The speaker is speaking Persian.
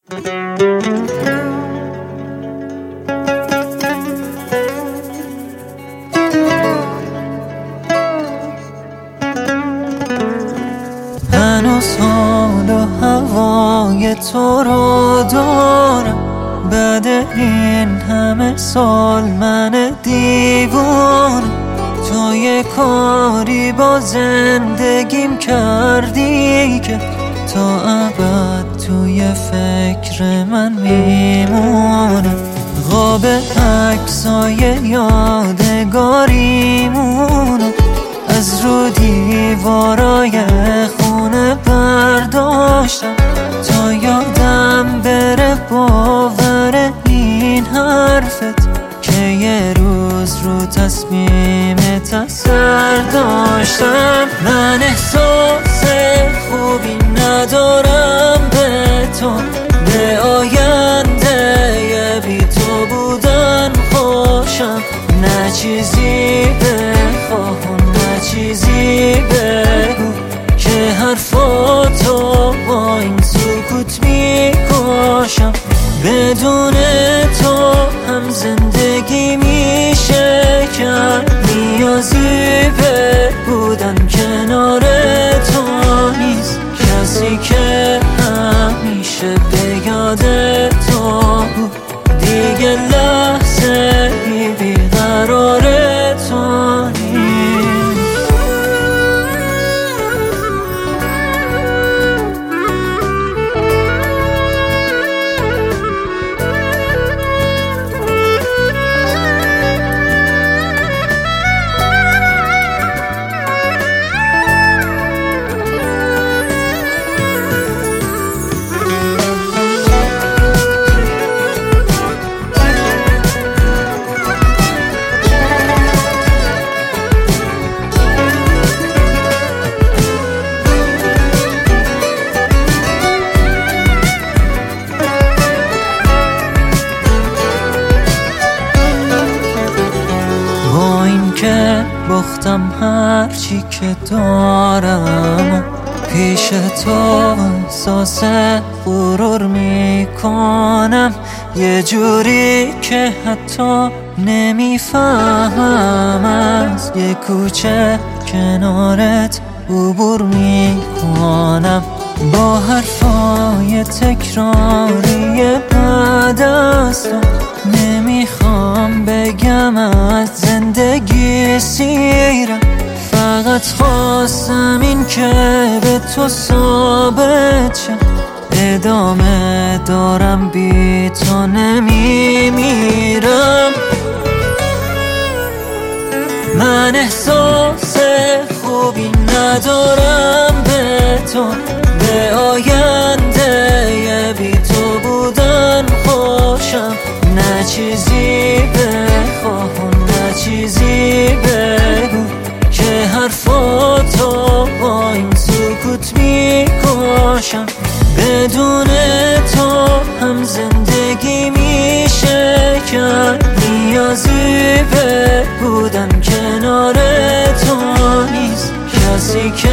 هنوز حال و هوای تو رو دارم، بعد این همه سال من دیوانه. تو یه کاری با زندگیم کردی که تا ابد توی فکر من میمونه. قاب عکسای یادگاریمونو از رو دیوارای خونه برداشتم تا یادم بره باور این حرفت که یه روز رو تصمیمت اثر داشتم. من احساس خوبی ندارم به تو، به آینده بی تو بودن خوشم. نه چیزی بخواه نه چیزی بگو که حرفاتو با این سکوت میکشم. بدون تو هم زندگی میشه کرد، نیازی به بودن کنار تو نیست. کسی که همیشه به یاد تو بود دیگه لحظه بیقرار تو نیست. که باختم هرچی که دارم، پیش تو احساس غرور میکنم. یه جوری که حتی نمیفهمم از یه کوچه کنارت عبور میکنم. با حرفای تکراری بعد از تو نمیخوام بگم از زندگی سیرم، فقط خواستم این که به تو ثابت شم. ادامه دارم بی تو نمیمیرم. من احساس خوبی ندارم به تو، به آینده بی تو بودن خوشم. نه چیزی بخواه نه چیزی بگو که حرفاتو با این سکوت میکشم. بدون تو هم زندگی میشه کرد، نیازی به بودن کنار تو نیست. کسی که